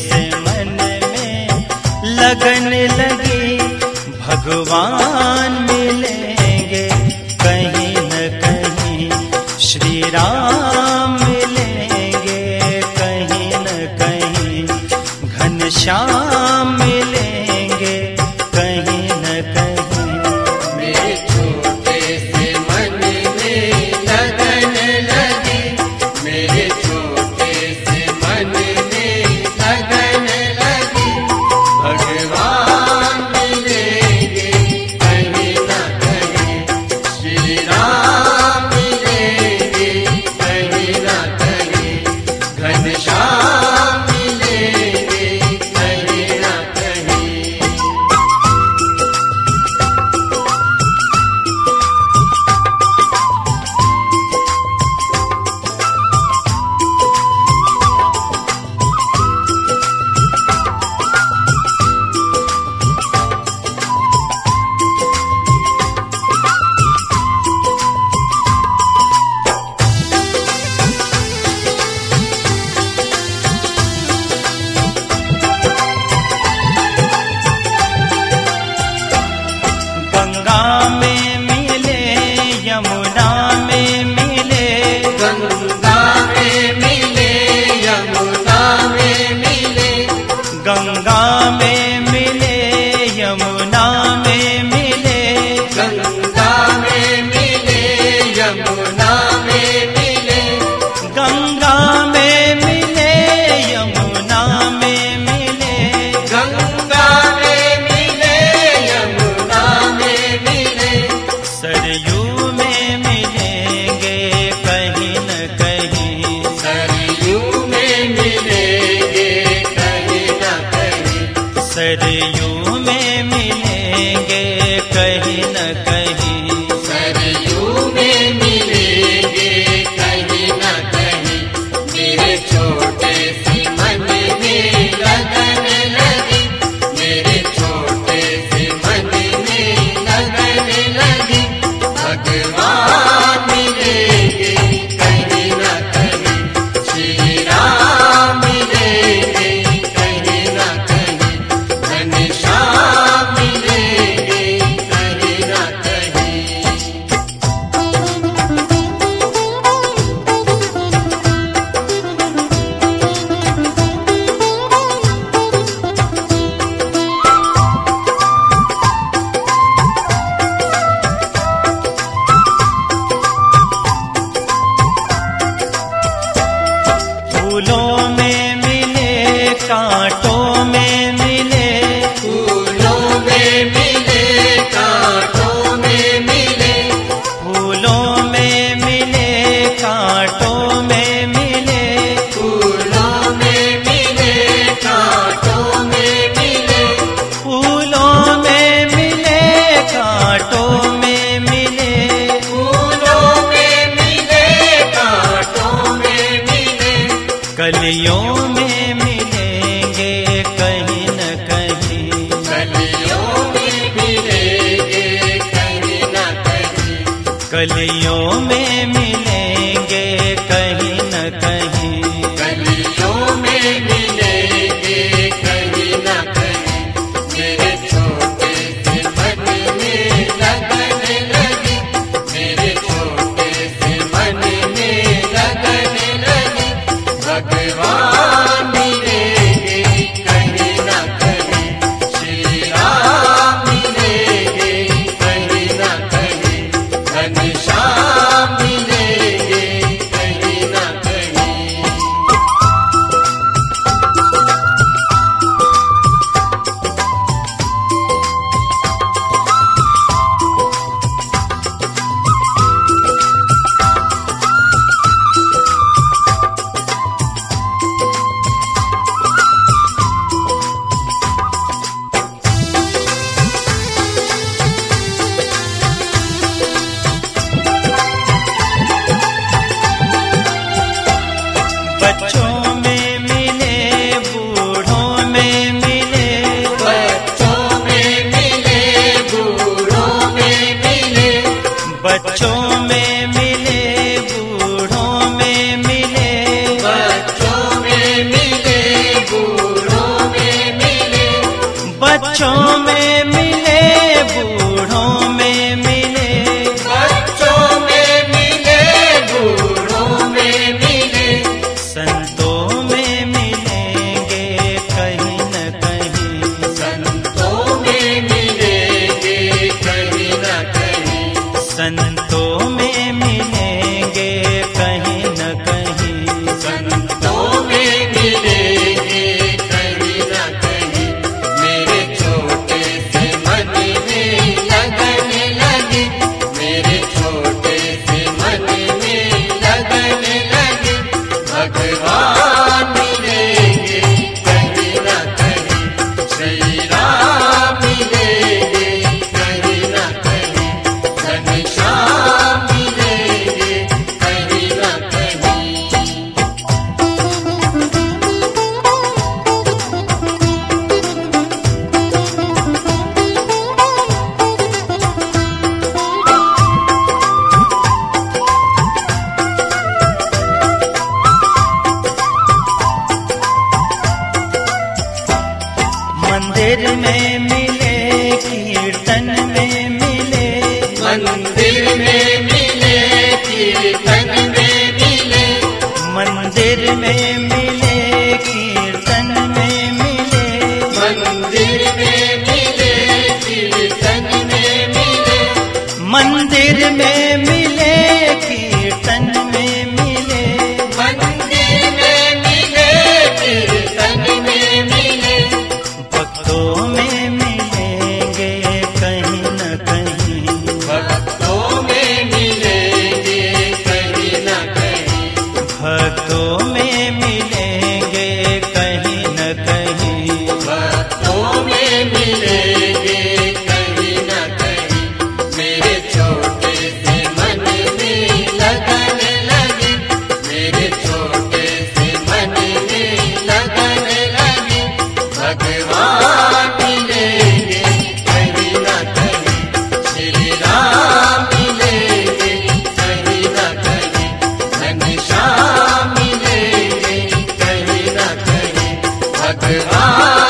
से मन में लगन लगी, भगवान मिलेंगे कहीं न कहीं, श्री राम मिलेंगे कहीं न कहीं, घनश्याम मिलेंगे कहीं न कहीं। मेरे छोटे से मन में लगन लगी, मेरे छोटे से मन में लगन लगी, भगवान मिलेंगे कहीं न कहीं, श्री राम मिलेंगे कहीं न कहीं, घनश्याम मिलेंगे कहीं न कहीं। गंगा में मिले, यमुना में मिले, गंगा में मिले, यमुना में मिले, गंगा में मिले, यमुना में मिले, गंगा में मिले, यमुना में मिले, गंगा में मिले, यमुना में मिले, गंगा में मिले, यमुना में मिले, सरयू में मिलेंगे कहीं न कहीं, सरयू में मिलेंगे कहीं न कहीं, सरयू में मिलेंगे कहीं न कहीं, सरयू में मिलेंगे कहीं न कहीं। मेरे छोटे से मन में लगन लगी, मेरे छोटे से मन में लगन लगी, भगवान मिलेंगे कहीं न कहीं, श्री राम मिलेंगे कहीं न कहीं, घनश्याम मिलेंगे कहीं न कहीं। फूलों में मिले, कांटों में मिले, फूलों में मिले, कांटों में मिले, फूलों में मिले, कांटों में मिले, फूलों में मिले, कांटों में मिले, फूलों में मिले, कांटों में मिले, फूलों में मिले, कांटों में मिले, कलियों में मिलेंगे कहीं न कहीं, कलियों में मिलेंगे कहीं न कहीं, कलियों में मिलेंगे कहीं न कहीं, कलियों में मिलेंगे कहीं न कहीं। मेरे छोटे से मन में लगन लगी, मेरे छोटे से मन में लगन लगी, भगवान मिलेंगे कहीं न कहीं, श्री राम मिलेंगे कहीं न कहीं, घनश्याम बच्चों में मिले बूढ़ों में मिले, बच्चों में मिले बूढ़ों में मिले, संतों में मिलेंगे कहीं न कहीं, संतों में मिलेंगे कहीं न कहीं, संतों में मिलेंगे कहीं न कहीं, संतों में मिलेंगे कहीं न कहीं। मेरे छोटे से मन में लगन लगी, मेरे छोटे से मन में लगन लगी, भगवान मिलेंगे कहीं न कहीं, श्री राम मिलेंगे कहीं न कहीं, घनश्याम मिलेंगे कहीं न कहीं। मंदिर में मिले कीर्तन में मिले, मंदिर में मिले कीर्तन में मिले, मंदिर में मिले कीर्तन में मिले, मंदिर में मिले कीर्तन में मिले, मंदिर में मिले कीर्तन में मिले, मंदिर में मिले कीर्तन में मिले, भक्तों में मिलेंगे कहीं न कहीं, भक्तों में मिलेंगे कहीं न कहीं, भक्तों में मिलेंगे कहीं न कहीं, भक्तों में मिलेंगे कहीं न कहीं। मेरे छोटे से मन में लगन लगी, मेरे छोटे से मन में लगन लगी, भगवान मिलेंगे कहीं न कहीं, श्री राम मिलेंगे कहीं न कहीं, घनश्याम मिलेंगे कहीं न कहीं, भगवान